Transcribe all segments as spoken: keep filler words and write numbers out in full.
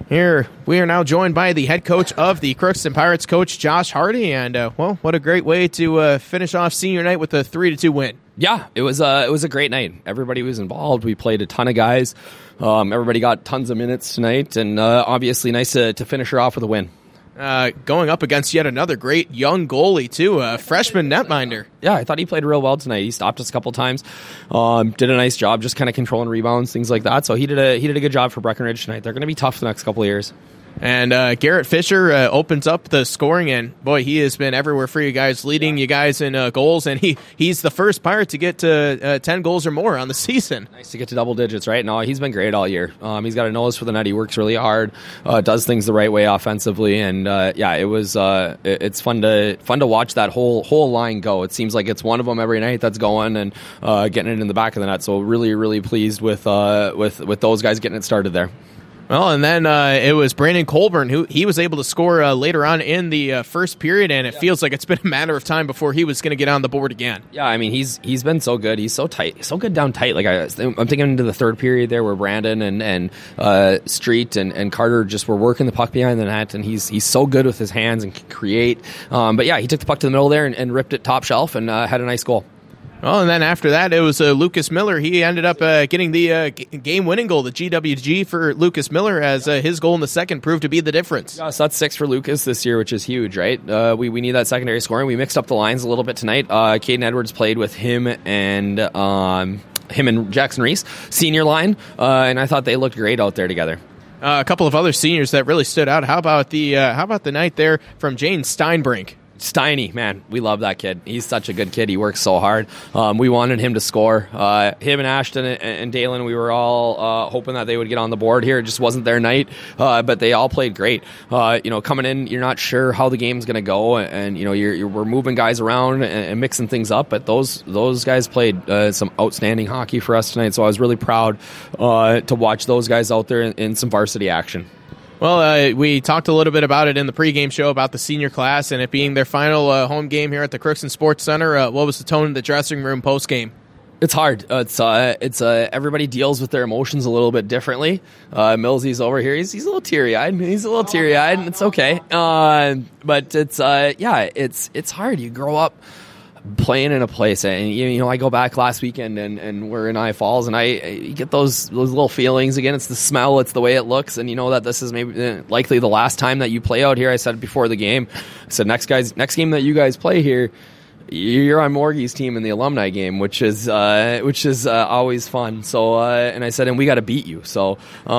Here, we are now joined by the head coach of the Crookston Pirates, Coach Josh Hardy, and, uh, well, what a great way to uh, finish off senior night with a three to two win. Yeah, it was, uh, it was a great night. Everybody was involved. We played a ton of guys. Um, everybody got tons of minutes tonight, and uh, obviously nice to, to finish her off with a win. Uh, going up against yet another great young goalie, too, a freshman netminder. Yeah, I thought he played real well tonight. He stopped us a couple times, um, did a nice job just kind of controlling rebounds, things like that. So he did a he did a good job for Breckenridge tonight. They're going to be tough the next couple of years. And uh, Garrett Fisher uh, opens up the scoring, and boy, he has been everywhere for you guys, leading you guys in uh, goals, and he he's the first Pirate to get to uh, ten goals or more on the season. Nice to get to double digits, right? No, he's been great all year. Um, he's got a nose for the net. He works really hard, uh, does things the right way offensively, and uh, yeah, it was uh, it, it's fun to fun to watch that whole whole line go. It seems like it's one of them every night that's going and uh, getting it in the back of the net. So really, really pleased with uh, with with those guys getting it started there. Well, and then uh, it was Brandon Colburn who he was able to score uh, later on in the uh, first period, and it yeah. feels like it's been a matter of time before he was going to get on the board again. Yeah, I mean he's he's been so good. He's so tight, so good down tight. Like I, I'm thinking into the third period there, where Brandon and and uh, Street and, and Carter just were working the puck behind the net, and he's he's so good with his hands and can create. Um, but yeah, he took the puck to the middle there and, and ripped it top shelf and uh, had a nice goal. Well, and then after that, it was uh, Lucas Miller. He ended up uh, getting the uh, g- game-winning goal, the G W G for Lucas Miller, as uh, his goal in the second proved to be the difference. Yeah, so that's six for Lucas this year, which is huge, right? Uh, we we need that secondary scoring. We mixed up the lines a little bit tonight. Uh, Caden Edwards played with him and um, him and Jackson Reese, senior line, uh, and I thought they looked great out there together. Uh, a couple of other seniors that really stood out. How about the uh, how about the night there from Jane Steinbrink? Steiny, man, we love that kid. He's such a good kid. He works so hard. Um, we wanted him to score. Uh, him and Ashton and, and Dalen, we were all uh, hoping that they would get on the board here. It just wasn't their night, uh, but they all played great. Uh, you know, coming in, you're not sure how the game's going to go, and, and you know, you're, you're we're moving guys around and, and mixing things up. But those those guys played uh, some outstanding hockey for us tonight. So I was really proud uh, to watch those guys out there in, in some varsity action. Well, uh, we talked a little bit about it in the pregame show about the senior class and it being their final uh, home game here at the Crookston Sports Center. Uh, what was the tone in the dressing room postgame? It's hard. Uh, it's uh, it's uh, everybody deals with their emotions a little bit differently. Uh, Millsy's over here. He's he's a little teary eyed. He's a little teary eyed, and it's okay. Uh, but it's uh, yeah, it's it's hard. You grow up playing in a place, and you know, I go back last weekend and, and we're in I Falls, and I, I you get those those little feelings again. It's the smell, it's the way it looks, and you know that this is maybe likely the last time that you play out here. I said before the game, I said next guys next game that you guys play here, you're on Morgie's team in the alumni game, which is uh, which is uh, always fun. So, uh, and I said, and we got to beat you. So,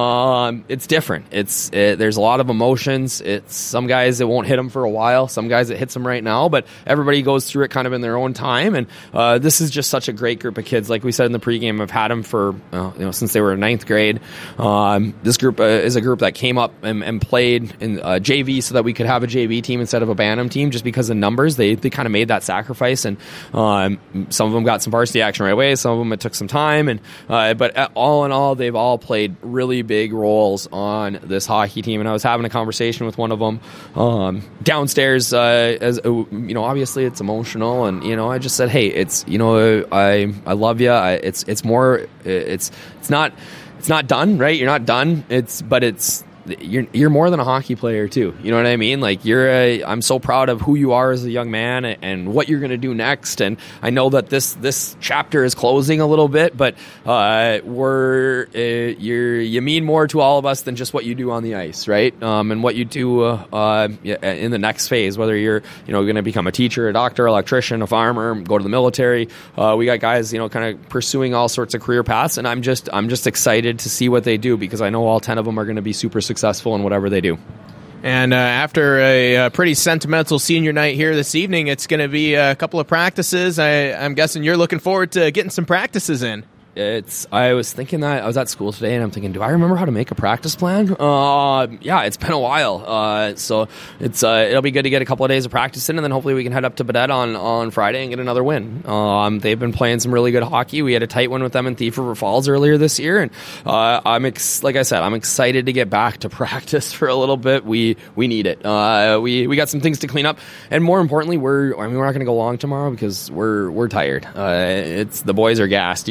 um, it's different. It's it, there's a lot of emotions. It's some guys it won't hit them for a while. Some guys it hits them right now. But everybody goes through it kind of in their own time. And uh, this is just such a great group of kids. Like we said in the pregame, I've had them for uh, you know since they were in ninth grade. Um, this group uh, is a group that came up and, and played in uh, J V so that we could have a J V team instead of a Bantam team, just because of numbers. They they kind of made that sacrifice. And um, some of them got some varsity action right away. Some of them it took some time. And uh, but all in all, they've all played really big roles on this hockey team. And I was having a conversation with one of them um, downstairs. Uh, as you know, obviously it's emotional, and you know, I just said, hey, it's you know, I I love you. I, it's it's more it's it's not it's not done, right? You're not done. It's but it's. You're you're more than a hockey player too. You know what I mean? Like you're. A, I'm so proud of who you are as a young man and, and what you're going to do next. And I know that this this chapter is closing a little bit, but uh, we're uh, you're you mean more to all of us than just what you do on the ice, right? Um, and what you do uh, uh, in the next phase, whether you're you know going to become a teacher, a doctor, electrician, a farmer, go to the military. Uh, we got guys you know kind of pursuing all sorts of career paths, and I'm just I'm just excited to see what they do because I know all ten of them are going to be super successful in whatever they do. And uh, after a, a pretty sentimental senior night here this evening, it's going to be a couple of practices. I, I'm guessing you're looking forward to getting some practices in. It's. I was thinking that I was at school today, and I'm thinking, do I remember how to make a practice plan? Uh, yeah, it's been a while. Uh, so it's uh, it'll be good to get a couple of days of practice in, and then hopefully we can head up to Baudette on, on Friday and get another win. Um, they've been playing some really good hockey. We had a tight one with them in Thief River Falls earlier this year, and uh, I'm ex- like I said, I'm excited to get back to practice for a little bit. We we need it. Uh, we we got some things to clean up, and more importantly, we're I mean we're not going to go long tomorrow because we're we're tired. Uh, it's the boys are gassed. You can see it.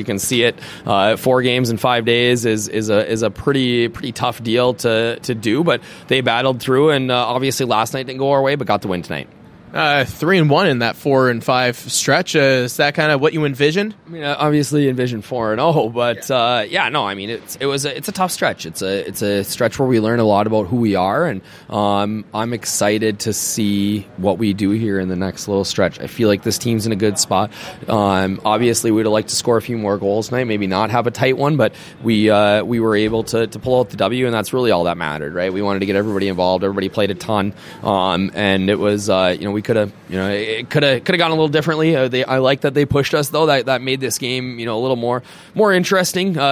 it. Uh, four games in five days is is a is a pretty pretty tough deal to to do, but they battled through, and uh, obviously last night didn't go our way, but got the win tonight. Uh, three and one in that four and five stretch. Uh, is that kind of what you envisioned? I mean, I obviously envisioned four and oh, but yeah. Uh, yeah, no. I mean, it's it was a, it's a tough stretch. It's a it's a stretch where we learn a lot about who we are, and um, I'm excited to see what we do here in the next little stretch. I feel like this team's in a good spot. Um, obviously, we'd like to score a few more goals tonight, maybe not have a tight one, but we uh, we were able to to pull out the W, and that's really all that mattered, right? We wanted to get everybody involved. Everybody played a ton, um, and it was uh, you know we. We could have, you know, it could have could have gone a little differently. Uh, they, I like that they pushed us though. That that made this game, you know, a little more more interesting. Uh,